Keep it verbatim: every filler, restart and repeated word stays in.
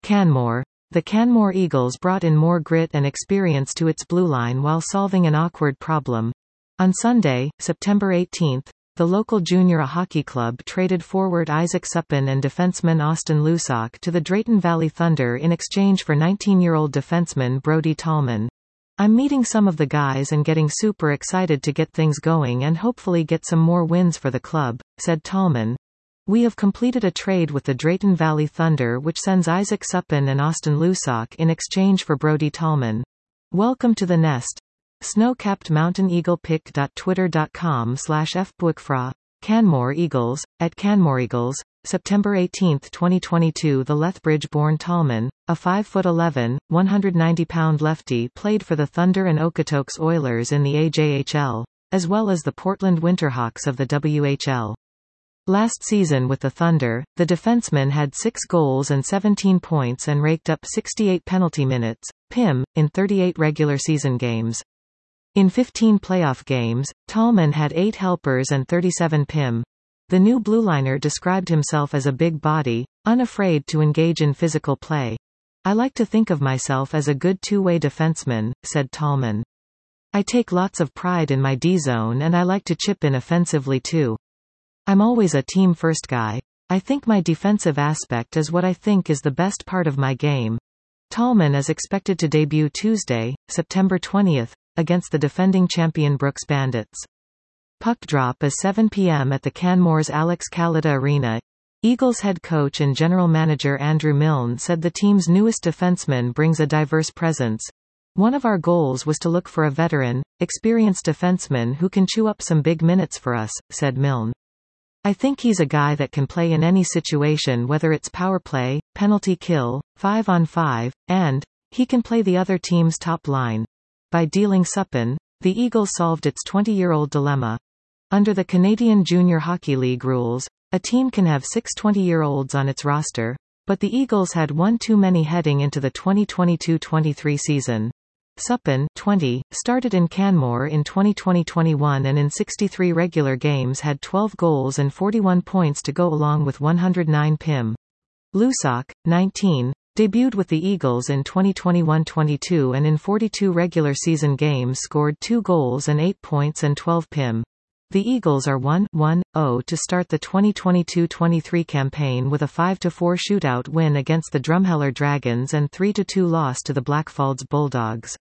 Canmore. The Canmore Eagles brought in more grit and experience to its blue line while solving an awkward problem. On Sunday, September eighteenth, the local junior hockey club traded forward Isaac Suppin and defenseman Austin Lusak to the Drayton Valley Thunder in exchange for nineteen-year-old defenseman Brody Tallman. "I'm meeting some of the guys and getting super excited to get things going and hopefully get some more wins for the club," said Tallman. "We have completed a trade with the Drayton Valley Thunder which sends Isaac Suppin and Austin Lusak in exchange for Brody Tallman. Welcome to the nest." Snow-capped mountain eagle pic dot twitter dot com slash fbookfra. Canmore Eagles. At Canmore Eagles, September eighteenth twenty twenty-two. The Lethbridge-born Tallman, a five foot eleven, one hundred ninety pound lefty, played for the Thunder and Okotoks Oilers in the A J H L, as well as the Portland Winterhawks of the W H L. Last season with the Thunder, the defenseman had six goals and seventeen points and raked up sixty-eight penalty minutes, P I M, in thirty-eight regular season games. In fifteen playoff games, Tallman had eight helpers and thirty-seven P I M. The new blueliner described himself as a big body, unafraid to engage in physical play. "I like to think of myself as a good two-way defenseman," said Tallman. "I take lots of pride in my D-zone and I like to chip in offensively too. I'm always a team-first guy. I think my defensive aspect is what I think is the best part of my game." Tallman is expected to debut Tuesday, September twentieth, against the defending champion Brooks Bandits. Puck drop is seven p m at the Canmore's Alex Kallida Arena. Eagles head coach and general manager Andrew Milne said the team's newest defenseman brings a diverse presence. "One of our goals was to look for a veteran, experienced defenseman who can chew up some big minutes for us," said Milne. "I think he's a guy that can play in any situation, whether it's power play, penalty kill, five on five, and he can play the other team's top line." By dealing Suppin, the Eagles solved its twenty-year-old dilemma. Under the Canadian Junior Hockey League rules, a team can have six twenty-year-olds on its roster, but the Eagles had one too many heading into the twenty twenty-two twenty-three season. Suppin, twenty, started in Canmore in twenty twenty twenty-one and in sixty-three regular games had twelve goals and forty-one points to go along with one hundred nine P I M. Lusak, nineteen, debuted with the Eagles in twenty twenty-one twenty-two and in forty-two regular season games scored two goals and eight points and twelve P I M. The Eagles are one one oh to start the twenty twenty-two twenty-three campaign with a five to four shootout win against the Drumheller Dragons and three to two loss to the Blackfalds Bulldogs.